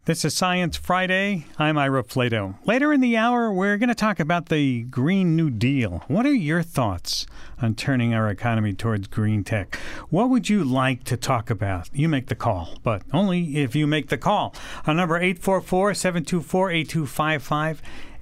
This is Science Friday. I'm Ira Flato. Later in the hour, we're going to talk about the Green New Deal. What are your thoughts on turning our economy towards green tech? What would you like to talk about? You make the call, but only if you make the call. On number 844-724-8255,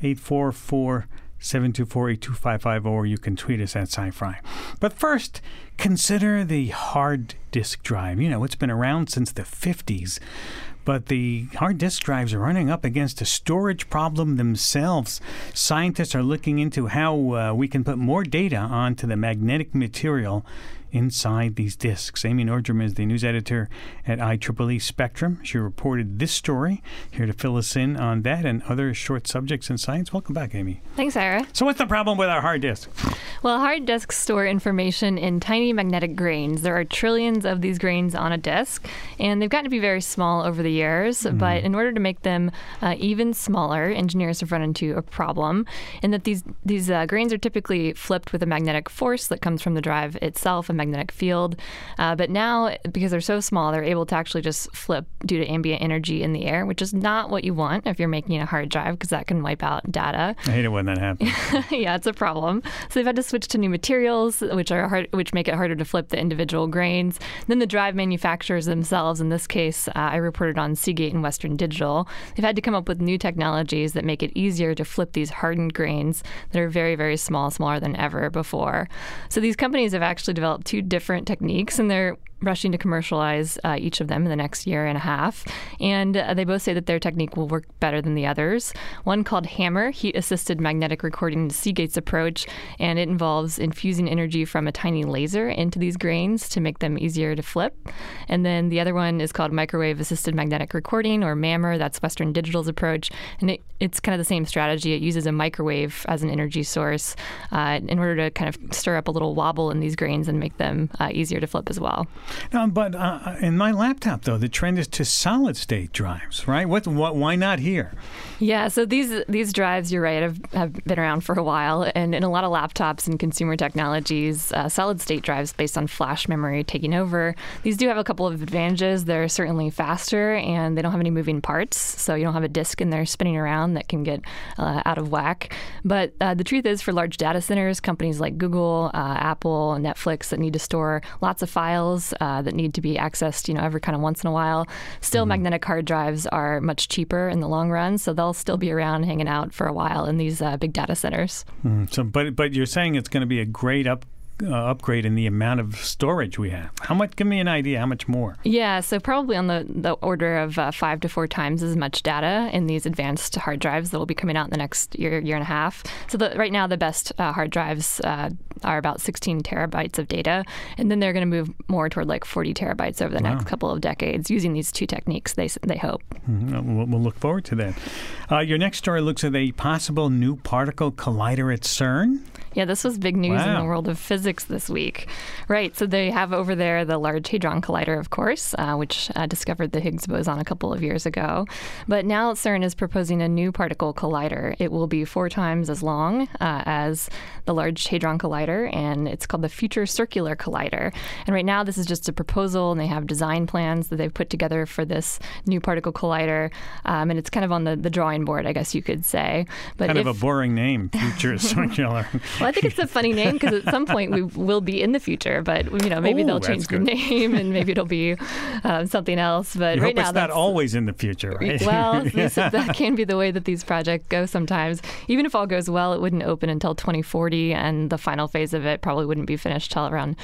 844-724-8255, or you can tweet us at SciFri. But first, consider the hard disk drive. You know, it's been around since the 50s. But the hard disk drives are running up against a storage problem themselves. Scientists are looking into how we can put more data onto the magnetic material inside these disks. Amy Nordrum is the news editor at IEEE Spectrum. She reported this story, here to fill us in on that and other short subjects in science. Welcome back, Amy. Thanks, Ira. So what's the problem with our hard disks? Well, hard disks store information in tiny magnetic grains. There are trillions of these grains on a disk, and they've gotten to be very small over the years. But in order to make them even smaller, engineers have run into a problem in that these grains are typically flipped with a magnetic force that comes from the drive itself, a magnetic field. But now, because they're so small, they're able to actually just flip due to ambient energy in the air, which is not what you want if you're making a hard drive, because that can wipe out data. I hate it when that happens. Yeah, it's a problem. So they've had to switch to new materials, which make it harder to flip the individual grains. Then the drive manufacturers themselves, in this case, I reported on Seagate and Western Digital, they've had to come up with new technologies that make it easier to flip these hardened grains that are very, very small, smaller than ever before. So these companies have actually developed two different techniques, and they're rushing to commercialize each of them in the next year and a half. And they both say that their technique will work better than the others. One called HAMR, Heat-Assisted Magnetic Recording, is Seagate's approach, and it involves infusing energy from a tiny laser into these grains to make them easier to flip. And then the other one is called Microwave-Assisted Magnetic Recording, or MAMR. That's Western Digital's approach. And it's kind of the same strategy. It uses a microwave as an energy source in order to kind of stir up a little wobble in these grains and make them easier to flip as well. But in my laptop, though, the trend is to solid-state drives, right? Why not here? Yeah, so these drives, you're right, have been around for a while. And in a lot of laptops and consumer technologies, solid-state drives based on flash memory taking over. These do have a couple of advantages. They're certainly faster, and they don't have any moving parts. So you don't have a disk in there spinning around that can get out of whack. But the truth is, for large data centers, companies like Google, Apple, Netflix that need to store lots of files that need to be accessed, every kind of once in a while. Still, magnetic hard drives are much cheaper in the long run, so they'll still be around hanging out for a while in these big data centers. But you're saying it's going to be a great upgrade in the amount of storage we have. How much? Give me an idea. How much more? Yeah, so probably on the order of 5 to 4 times as much data in these advanced hard drives that will be coming out in the next year and a half. So right now, the best hard drives are about 16 terabytes of data, and then they're going to move more toward like 40 terabytes over the next couple of decades using these two techniques, they hope. We'll look forward to that. Your next story looks at a possible new particle collider at CERN. Yeah, this was big news in the world of physics this week. Right, so they have over there the Large Hadron Collider, of course, which discovered the Higgs boson a couple of years ago. But now CERN is proposing a new particle collider. It will be 4 times as long as the Large Hadron Collider, and it's called the Future Circular Collider. And right now, this is just a proposal, and they have design plans that they've put together for this new particle collider, and it's kind of on the drawing board, I guess you could say. But kind of a boring name, Future Circular. Well, I think it's a funny name because at some point we will be in the future, but maybe they'll change the name and maybe it'll be something else. But right now, it's not always in the future, right? Well, that can be the way that these projects go sometimes. Even if all goes well, it wouldn't open until 2040, and the final phase of it probably wouldn't be finished till around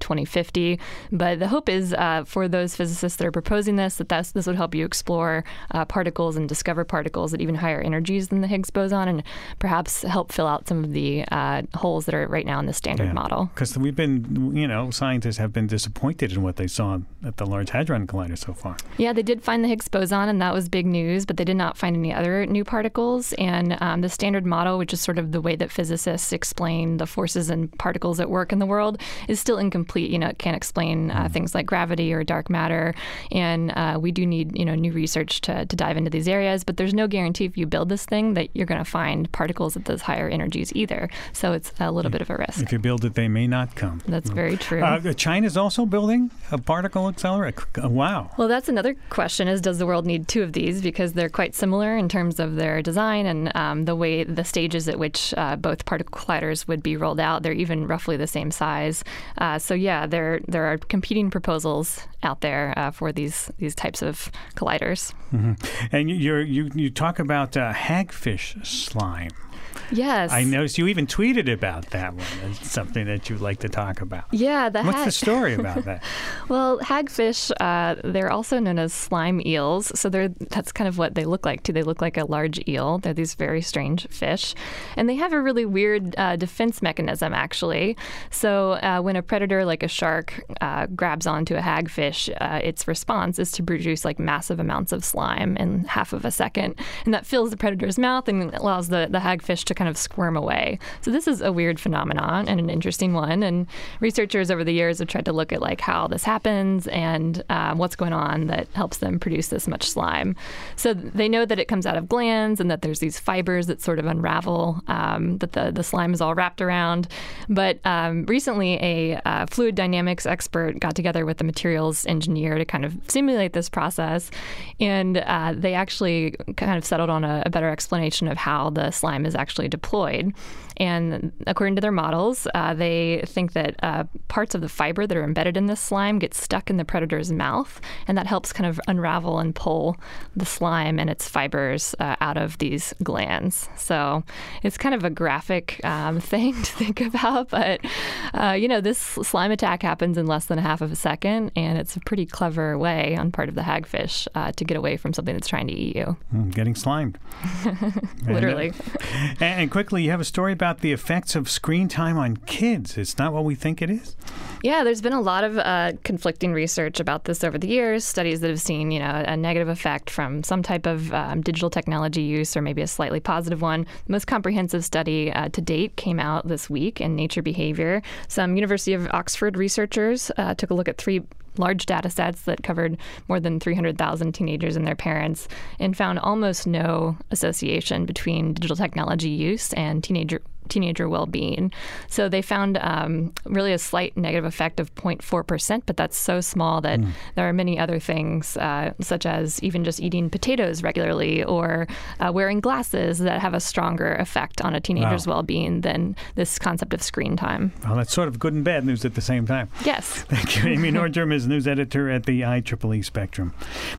2050. But the hope is for those physicists that are proposing this would help you explore particles and discover particles at even higher energies than the Higgs boson, and perhaps help fill out some of the holes that are right now in the standard model. Because we've been, scientists have been disappointed in what they saw at the Large Hadron Collider so far. Yeah, they did find the Higgs boson, and that was big news, but they did not find any other new particles. And the standard model, which is sort of the way that physicists explain the forces and particles at work in the world, is still incomplete. It can't explain things like gravity or dark matter. And we do need, new research to dive into these areas. But there's no guarantee if you build this thing that you're going to find particles at those higher energies either. So it's a little bit of a risk. If you build it, they may not come. That's very true. China's also building a particle accelerator. Wow. Well, that's another question is, does the world need two of these? Because they're quite similar in terms of their design and the stages at which both particle colliders would be rolled out. They're even roughly the same size. So yeah, there are competing proposals out there for these types of colliders. Mm-hmm. And you talk about hagfish slime. Yes. I noticed you even tweeted about that one. It's something that you'd like to talk about. Yeah. What's the story about that? Well, hagfish, they're also known as slime eels. So that's kind of what they look like, too. They look like a large eel. They're these very strange fish. And they have a really weird defense mechanism, actually. So when a predator like a shark grabs onto a hagfish, its response is to produce like massive amounts of slime in half of a second. And that fills the predator's mouth and allows the hagfish to kind of squirm away. So this is a weird phenomenon and an interesting one. And researchers over the years have tried to look at like how this happens and what's going on that helps them produce this much slime. So they know that it comes out of glands and that there's these fibers that sort of unravel, that the slime is all wrapped around. But recently a fluid dynamics expert got together with a materials engineer to kind of simulate this process. And they actually kind of settled on a better explanation of how the slime is actually deployed. And according to their models, they think that parts of the fiber that are embedded in this slime get stuck in the predator's mouth, and that helps kind of unravel and pull the slime and its fibers out of these glands. So it's kind of a graphic thing to think about, but this slime attack happens in less than a half of a second, and it's a pretty clever way on part of the hagfish to get away from something that's trying to eat you. Getting slimed. Literally. And quickly, you have a story about the effects of screen time on kids. It's not what we think it is. Yeah, there's been a lot of conflicting research about this over the years, studies that have seen, a negative effect from some type of digital technology use or maybe a slightly positive one. The most comprehensive study to date came out this week in Nature Behavior. Some University of Oxford researchers took a look at 3 large data sets that covered more than 300,000 teenagers and their parents and found almost no association between digital technology use and teenager well-being. So they found really a slight negative effect of 0.4%, but that's so small that there are many other things, such as even just eating potatoes regularly or wearing glasses that have a stronger effect on a teenager's well-being than this concept of screen time. Well, that's sort of good and bad news at the same time. Yes. Thank you. Amy Nordstrom is news editor at the IEEE Spectrum.